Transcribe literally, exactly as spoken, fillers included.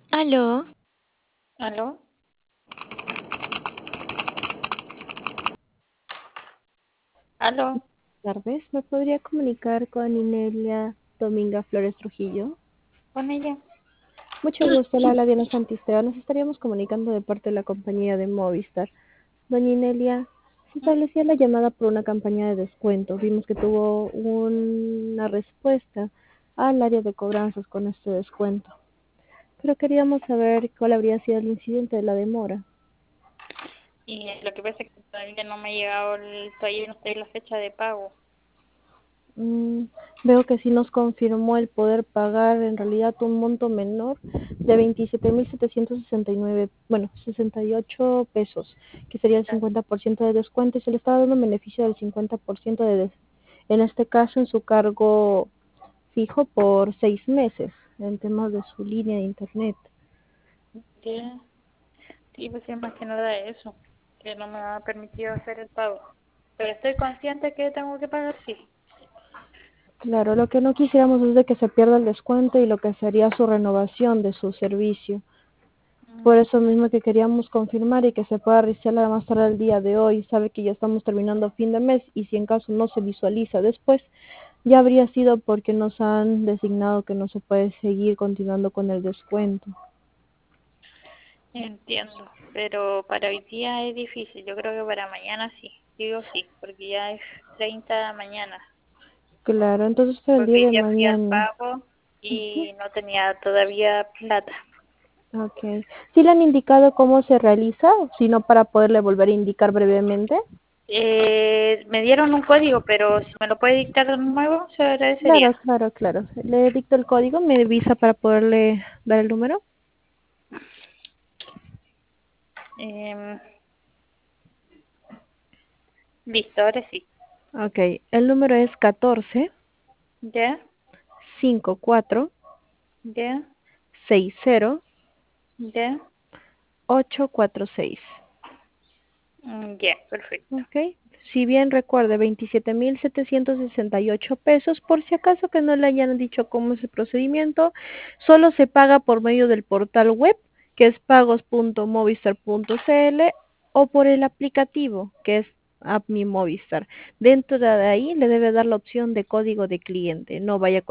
Aló, ¿Aló? ¿Aló? Tardes, ¿me podría comunicar con Inelia Dominga Flores Trujillo? ¿Con ella? Mucho gusto, la habla Diana Santisteban. Nos estaríamos comunicando de parte de la compañía de Movistar. Doña Inelia, se ¿Mm? establecía la llamada por una campaña de descuento. Vimos que tuvo una respuesta al área de cobranzas con este descuento. Pero queríamos saber cuál habría sido el incidente de la demora. Y lo que pasa es que todavía no me ha llegado, el, todavía no estoy en la fecha de pago. Mm, veo que sí nos confirmó el poder pagar en realidad un monto menor de veintisiete mil setecientos sesenta y nueve, bueno, sesenta y ocho pesos, que sería el cincuenta por ciento de descuento y se le estaba dando un beneficio del cincuenta por ciento de des en este caso en su cargo fijo por seis meses en temas de su línea de internet. ¿Qué? Sí, pues sí, más que nada eso, que no me ha permitido hacer el pago. Pero estoy consciente que tengo que pagar, sí. Claro, lo que no quisiéramos es de que se pierda el descuento y lo que sería su renovación de su servicio. Por Mm, eso mismo que queríamos confirmar y que se pueda realizar la más tarde el día de hoy. Sabe que ya estamos terminando fin de mes y si en caso no se visualiza después, ya habría sido porque nos han designado que no se puede seguir continuando con el descuento. entiendo, pero para hoy día es difícil. Yo creo que para mañana sí, digo sí, porque ya es treinta de la mañana. Claro, entonces para el Porque día hoy de día fui al mañana. pago Ujú. y no tenía todavía plata. Ok. ¿Sí le han indicado cómo se realiza? Sino para poderle volver a indicar brevemente. Eh, me dieron un código, pero si me lo puede dictar de nuevo, se agradecería. Claro, claro, claro. Le dicto el código, me avisa para poderle dar el número. Eh, listo, ahora sí. Ok, el número es catorce ¿Ya? cincuenta y cuatro ¿Ya? sesenta ¿Ya? ocho cuatro seis. Mm, ya, perfecto. Ok. Si bien recuerde veintisiete mil setecientos sesenta y ocho pesos, por si acaso que no le hayan dicho cómo es el procedimiento, solo se paga por medio del portal web, que es pagos punto movistar punto cl, o por el aplicativo, que es App Mi Movistar. Dentro de ahí le debe dar la opción de código de cliente, no vaya